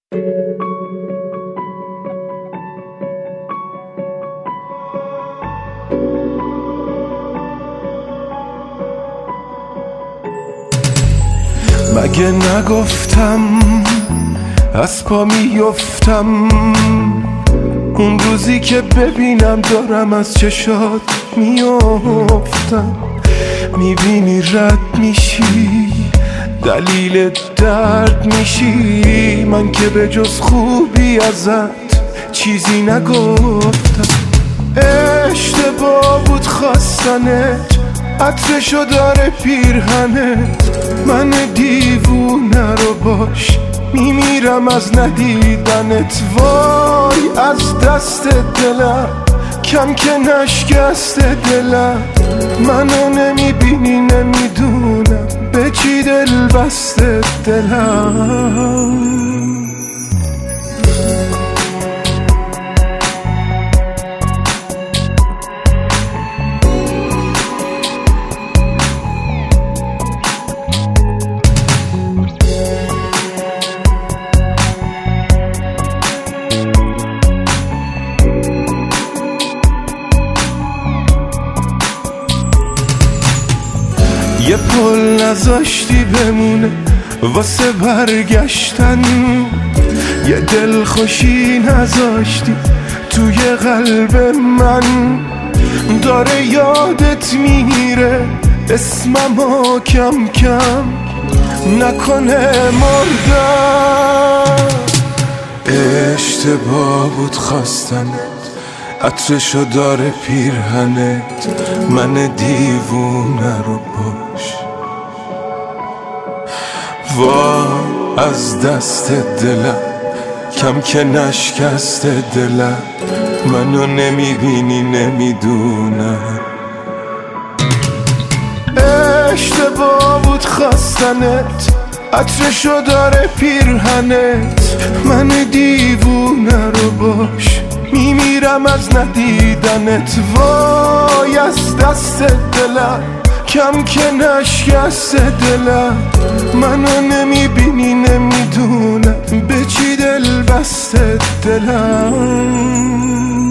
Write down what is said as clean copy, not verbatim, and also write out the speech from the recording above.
مگه نگفتم از پا میفتم اون روزی که ببینم دارم از چشات میفتم؟ میبینی رد میشی دلیل درد میشی، من که به جز خوبی ازت چیزی نگفتم. اشتباه بود خواستنت، عطرشو داره پیرهنت، من دیوونه رو باش میمیرم از ندیدنت. وای از دست دلم کم که نشکست دلم، منو نمیبینی نمیدونم به چی دل بسته دلم. یه پل نذاشتی بمونه واسه برگشتن، یه دل خوشی نذاشتی توی قلب من. داره یادت میره اسممو کم کم، نکنه مردم. اشتباه بود خواستنت، عطرشو داره پیرهنت، من دیوونه رو باش. وای از دست دلم کم که نشکست دلم، منو نمیبینی نمیدونم. اشتباه بود خواستنت، عطرشو داره پیرهنت، من دیوونه رو باش میمیرم از ندیدنت. وای از دست دلم کم که نشکست دلم، منو نمیبینی نمیدونم به چی دل بسته دلم.